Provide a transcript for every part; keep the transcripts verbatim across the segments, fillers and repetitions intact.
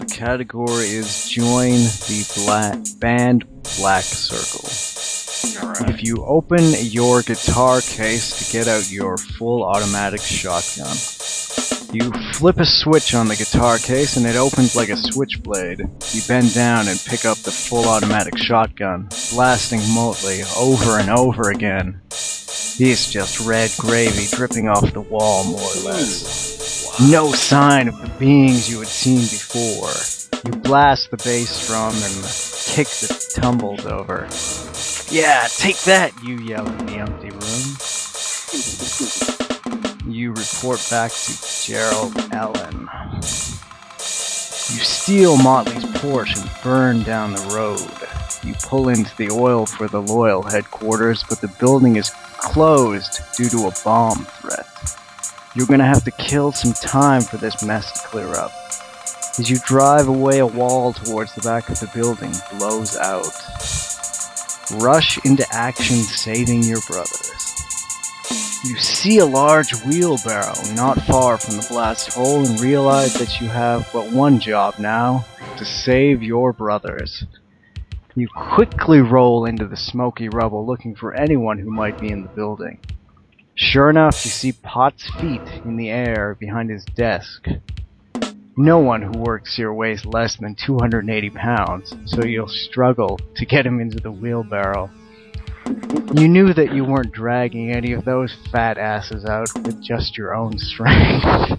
category is join the black band Black Circle. Alright. If you open your guitar case to get out your full automatic shotgun, you flip a switch on the guitar case and it opens like a switchblade. You bend down and pick up the full automatic shotgun, blasting Motley over and over again. He's just red gravy dripping off the wall, more or less. No sign of the beings you had seen before. You blast the bass drum and kick the tumbles over. Yeah, take that, you yell in the empty room. You report back to Gerald Allen. You steal Motley's Porsche and burn down the road. You pull into the Oil for the Loyal headquarters, but the building is closed due to a bomb threat. You're gonna have to kill some time for this mess to clear up. As you drive away, a wall towards the back of the building blows out. Rush into action, saving your brothers. You see a large wheelbarrow not far from the blast hole and realize that you have but one job now, to save your brothers. You quickly roll into the smoky rubble looking for anyone who might be in the building. Sure enough, you see Pot's feet in the air behind his desk. No one who works here weighs less than two hundred eighty pounds, so you'll struggle to get him into the wheelbarrow. You knew that you weren't dragging any of those fat asses out with just your own strength.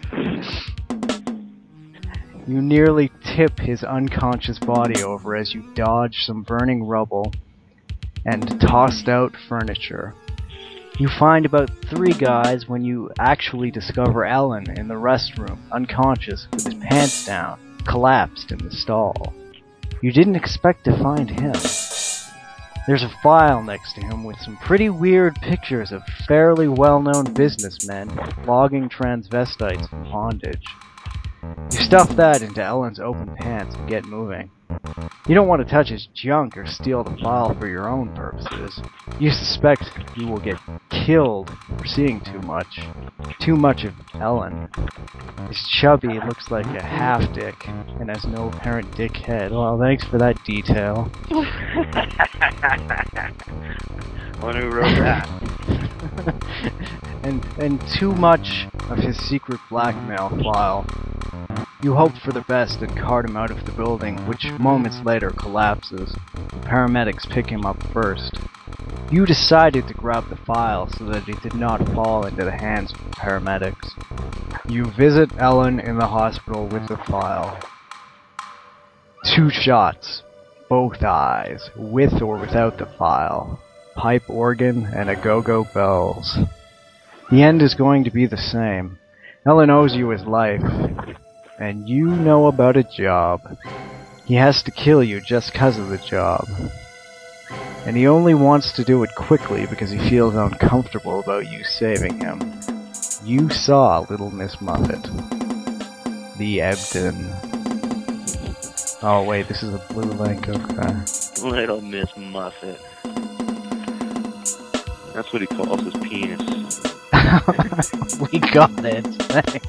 You nearly tip his unconscious body over as you dodge some burning rubble and tossed out furniture. You find about three guys when you actually discover Ellen in the restroom, unconscious, with his pants down, collapsed in the stall. You didn't expect to find him. There's a file next to him with some pretty weird pictures of fairly well-known businessmen flogging transvestites in bondage. You stuff that into Ellen's open pants and get moving. You don't want to touch his junk or steal the file for your own purposes. You suspect you will get killed for seeing too much. Too much of Ellen. He's chubby, looks like a half-dick, and has no apparent dick head. Well, thanks for that detail. Wonder who wrote that. and, and too much of his secret blackmail file. You hoped for the best and cart him out of the building, which moments later collapses. The paramedics pick him up first. You decided to grab the file so that it did not fall into the hands of the paramedics. You visit Ellen in the hospital with the file. Two shots, both eyes, with or without the file, pipe organ, and a go-go bells. The end is going to be the same. Ellen owes you his life. And you know about a job. He has to kill you just because of the job. And he only wants to do it quickly because he feels uncomfortable about you saving him. You saw Little Miss Muffet. The Ebden. Oh wait, this is a blue link, okay. Little Miss Muffet. That's what he calls his penis. We got it. Thanks.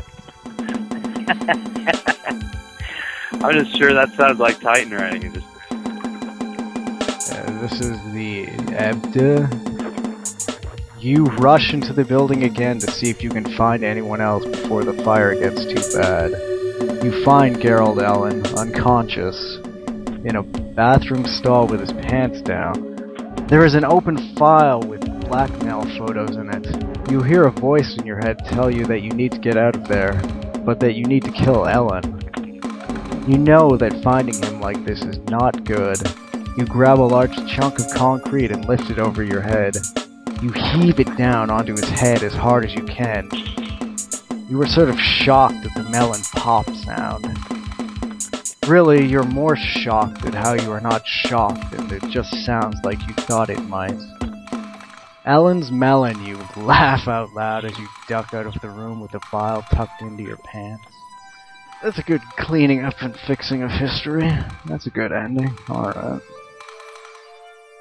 I'm just sure that sounds like Titan writing. Just... Uh, this is the Ebda. You rush into the building again to see if you can find anyone else before the fire gets too bad. You find Gerald Allen, unconscious, in a bathroom stall with his pants down. There is an open file with blackmail photos in it. You hear a voice in your head tell you that you need to get out of there, but that you need to kill Ellen. You know that finding him like this is not good. You grab a large chunk of concrete and lift it over your head. You heave it down onto his head as hard as you can. You were sort of shocked at the melon pop sound. Really, you're more shocked at how you are not shocked and it just sounds like you thought it might. Ellen's melon, you laugh out loud as you duck out of the room with the file tucked into your pants. That's a good cleaning up and fixing of history. That's a good ending. Alright.